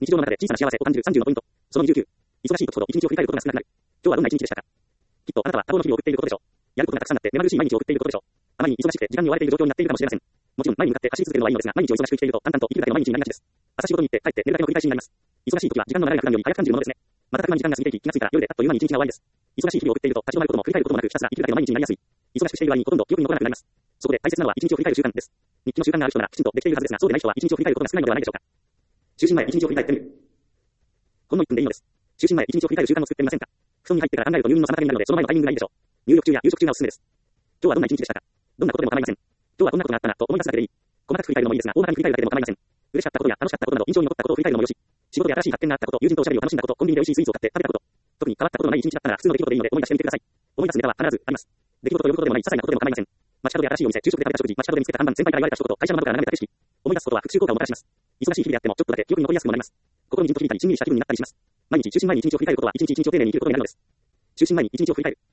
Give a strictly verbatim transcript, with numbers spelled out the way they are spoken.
日常の中で小さな幸せを感じるさんじゅうのポイント。そのにじゅうきゅう。忙しい時ほど一日を振り返ることが少なくなる。今日はどんな一日でしたか？きっとあなたは多忙の日々を送っていることでしょう。やることがたくさんあって目まぐるしい毎日を送っていることでしょう。あまりに忙しくて時間に追われている状況になっているかもしれません。もちろん前に向かって走り続けるのはいいのですが、毎日を忙しく生きていると淡々と生きるだけの毎日になりがちです。朝仕事に行って帰って寝るだけの繰り返しになります。忙しい時は時間の流れが普段より早く感じるものですね。瞬く間に時間が過ぎていき、気がついたら夜であっという間に一日が終わりです。忙しい日々を送っていると立ち止まることも振り返ることもなくひたすら生きるだけの毎日になりやすい。忙しくしている割にほとんど記憶に残らなくなります。そこで大切なのは一日を振り返る習慣です。日記の習慣がある人ならきちんとできているはずですが、そうでない人は一日を振り返ることが少ないのではないでしょうか。就寝前一日を振り返ってみる。ほんのいっぷんでいいのです。就寝前一日を振り返る習慣を作ってみませんか？布団に入ってから考えると入眠の妨げになるので、その前のタイミングがいいでしょう。入浴中や夕食中がおすすめです。今日はどんな一日でしたか？どんなことでも構いません。今日はこんなことがあったなと思い出すだけでいい。細かく振り返るのもいいですが、大まかに振り返るだけでも構いません。嬉しかったことや楽しかったことなど印象に残ったことを振り返るのもよし。仕事で新しい発見があったこと、友人とおしゃべりを楽しんだこと、コンビニで美味しいスイーツを買って食べたこと。特に変わったことのない一日だったなら普通の出来事でいいので思い出してみてください。思い出すネタは必ずあります。出来事と呼ぶことでもない些細なことでも構いません。街角で新しいお店、昼食で食べた食事、街角で見つけた看板、先輩から言われた一言、会社の窓から眺めた景色。思い出すことは復習効果をもたらします。忙しい日々であってもちょっとだけ記憶に残りやすくもなります。心にじんと響いたり、しんみりした気分になったりします。毎日就寝前に一日を振り返ることは一日一日を丁寧に生きることになるのです。就寝前に一日を振り返る。